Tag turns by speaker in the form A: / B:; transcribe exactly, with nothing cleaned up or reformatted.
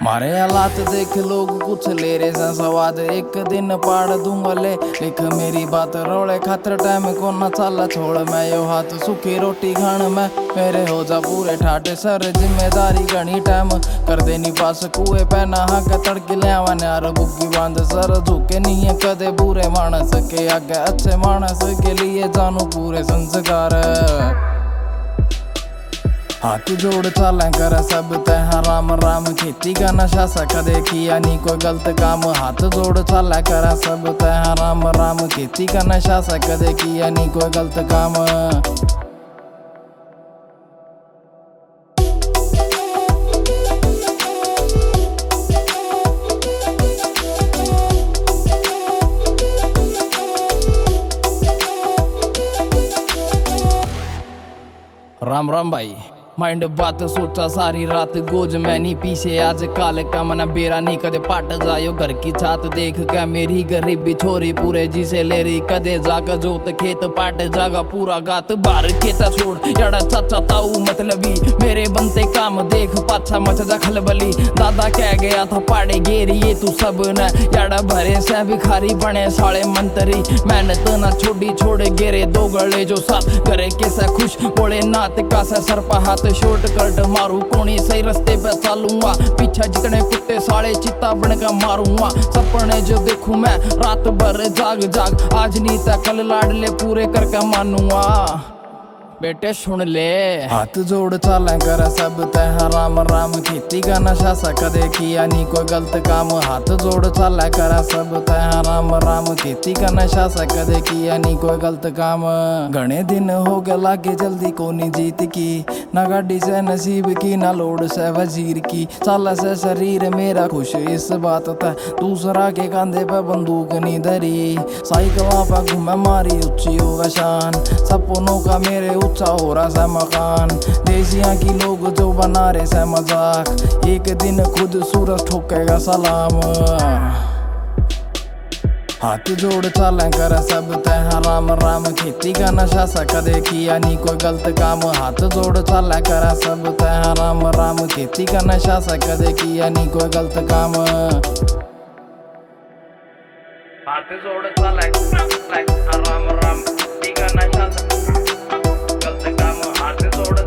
A: मारे हालात देख लोग कुछ ले रे सा स्वाद, एक दिन पाड़ दूंगा ले लिख मेरी बात। रोले खातर टाइम को न चाला छोड़, मैं यो हाथ सूखी रोटी खान में मेरे हो जा पूरे ठाटे। सर जिम्मेदारी घनी टाइम कर देनी पास, कुएं पे नहा के तड़के ले आवा यार बुग्गी बांध। सर झुके नहीं है कदे बुरे मानस के आगे, अच्छे मानस के लिए जानू पूरे संस्कार। हाथ जोड़ चालें कर सब तह राम राम, खेती का नशा सा कदे किया नी कोई गलत काम। हाथ जोड़ चालें कर सब तह राम राम, खेती का नशा सा कदे किया नी कोई गलत काम। राम राम भाई, माइंड बात सोचा सारी रात गोज मैं नहीं पीछे आज काल का मना बेरा नहीं कदे पाट जायो घर की छात देख के मेरी गरीबी छोरी पूरे जिसे ले रही कदे जागा जोत खेत पाट जागा पूरा गात बाहर खेता छोड़ याड़ा चाचा ताऊ मतलबी मेरे बनते काम देख पाछा मच जा खलबली। दादा कह गया था पाड़े गेरी ये तू सब न याड़ा भरे से भिखारी बने साले मंत्री। मेहनत ना छोड़ी छोड़ गेरे दो गले जो साथ करे कैसा खुश बोले नात का सा सर पर हाथ शॉर्ट कट मारू कोनी सही रस्ते पे चालूंगा। पीछे जितने कुत्ते साले चित्ता बनकर मारूंगा। सपने जो देखूं मैं रात भर जाग जाग, आज नहीं था कल लाडले पूरे करके मानूंगा। बेटे सुन ले, हाथ जोड़ चालें कर सब तह राम राम, खेती का नशा सा कदे किया नी कोई गलत काम। हाथ जोड़ चालें कर सब तह राम राम, खेती का नशा सा कदे किया नी कोई गलत काम। घने दिन हो गए लागे जल्दी कोनी जीत की, ना गाड़ी से नसीब की ना लोड से वजीर की। साला से शरीर मेरा खुश इस बात था, दूसरा के कंधे पे बंदूक नहीं धरी। साइकिल पे घूमे मारी ऊंची हो शान, सपनों का मेरे ऊंचा हो रहा सा मकान। देसियां की लोग जो बना रहे से मजाक, एक दिन खुद सूरज ठोकेगा सलाम। हाथ जोड़ चालें कर सब तह राम राम, खेती का नशा सा कदे किया नी कोई गलत काम। हाथ जोड़ चालें कर सब तह राम राम, खेती का नशा सा कदे किया नी कोई गलत काम। हाथ जोड़ चालें राम राम, खेती का नशा सा गलत काम। हाथ जोड़